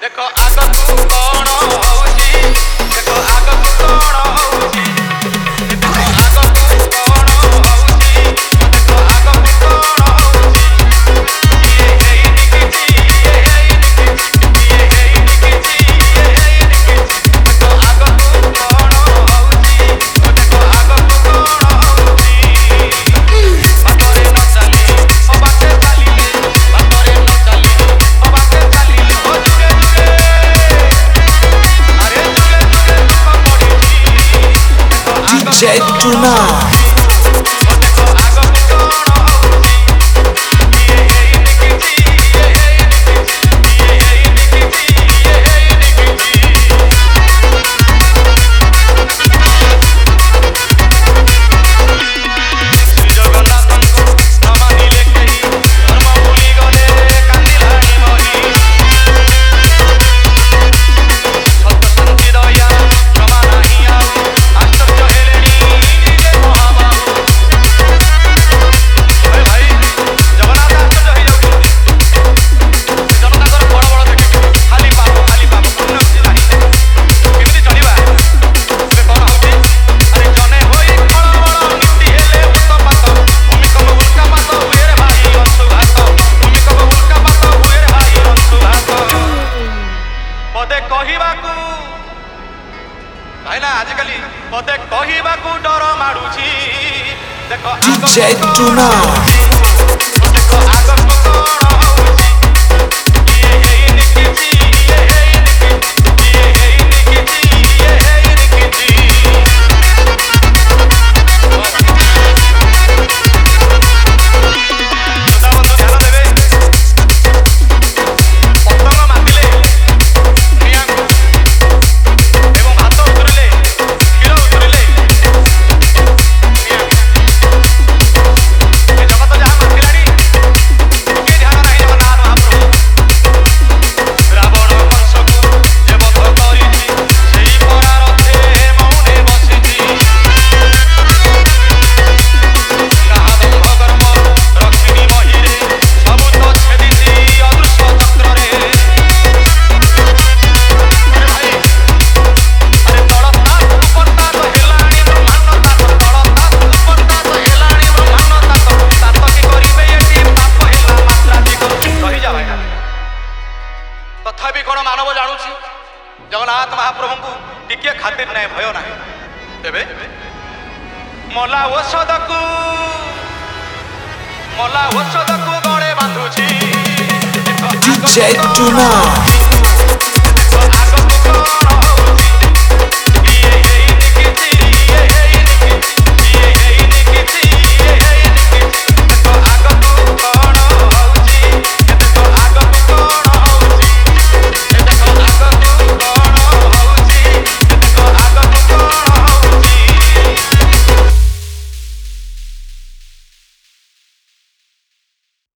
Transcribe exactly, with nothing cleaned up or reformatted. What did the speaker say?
देखो आगकू कौन होउची देखो आगकू कौन होउची देखो आगकू कौन होउची देखो आगकू कौन होउची ये हे निकिची ये हे निकिची ये हे निकिची ये हे निकिची देखो आगकू कौन होउची देखो आगकू कौन होउची बातरे न चली ओ बाते चली बातरे न चली ओ बाते चली ओ जुगे जुगे अरे जुगे जुगे दुख पड़ीची D J Tonight. देखो आगकू कौन होउची ये हे निकिची ये हे निकिची ये हे निकिची ये हे निकिची श्री जगन्नाथଙ୍କୁ ନ ମାନିଲେ କେହି ଧର୍ମ ଭୁଲି ଗଲେ କାନ୍ଦିଲାଣି ମହି ସତ୍ୟ ଶାନ୍ତି ଦୟା କ୍ଷମା ନାହିଁ ଆଉ ଆଶ୍ଚର୍ଯ୍ୟ ହେଲେଣି ନିଜେ ମହାବାହୁ ହେ ଭାଇ ଜଗନ୍ନାଥ ଆଶ୍ଚର୍ଯ୍ୟ ହେଇଯାଉଛନ୍ତି ଜନତାଙ୍କର ବଡ଼ ବଡ଼ ଦେଖିକି ଖାଲି ପାପ ଖାଲି ପାପ ପୁଣ୍ୟ କିଛି ନାହିଁ କେମିତି ଚଳିବା ଏବେ କ'ଣ ହେଉଛି ଆରେ ଜନେ ହୋଇ ଖଳବଳ ନୀତି ହେଲେ ଉତ୍ତପାତ ଭୂମିକମ୍ପ ଉଲ୍କାପାତ ହୁଏ ରେ ଭାଇ ଅଂଶୁଘାତ ଭୂମିକମ୍ପ ଉଲ୍କାପାତ ହୁଏ ରେ ଭାଇ ଅଂଶୁଘାତ ପଦେ କହିବାକୁ ଭାଇନା ଆଜିକାଲି ପଦେ କହିବାକୁ ଡର ମାଡୁଛି ଦେଖ D J Tonight. ଦେଖ ଆଗକୁ କ'ଣ ହଉଛି ଇଏ ହେଇ ନିକିଛି ଇଏ ହେଇ ନିକିଛି ଇଏ ହେଇ ନିକିଛି ଇଏ ହେଇ ନିକିଛି ଶ୍ରୋତାବନ୍ଧୁ ଧ୍ୟାନ ଦେବେ ପତଙ୍ଗ ମାତିଲେ ନିଆଁକୁ ଏବଂ ଭାତ ଉତୁରିଲେ କ୍ଷୀର ଉତୁରିଲେ ନିଆଁକୁ ଏ ଜଗତ ଯାହା ମାତିଲାଣି ଟିକେ ଧ୍ୟାନ ନାହିଁ ଜଗନ୍ନାଥ ମହାପ୍ରଭୁ ରାବଣ କଂସକୁ ଯେ ବଧ କରିଛି ସେଇ ପରା ରଥେ ମୌନେ ବସିଛି କାହା ଦମ୍ଭ କର୍ମ ରଖିନି ମହିରେ ସବୁ ତ ଛେଦିଛି ଅଦୃଶ୍ୟ ଚକ୍ରରେ ଆରେ ଭାଇ अरे तड़ता उपरता तो हेलाणी ब्रह्मांड ताक तड़ता उपरता तो हेलाणी ब्रह्मांड ताक ताक की करिबे एटी पाप हेला मात्राधिक रही जा भाई तथापि कोन मानव जानुछि जगन्नाथ महाप्रभु को टिके खातिर नै भयो नाही तेबे मला औषधकु मला औषधकु गळे बांधुछि D J Tonight. आगकु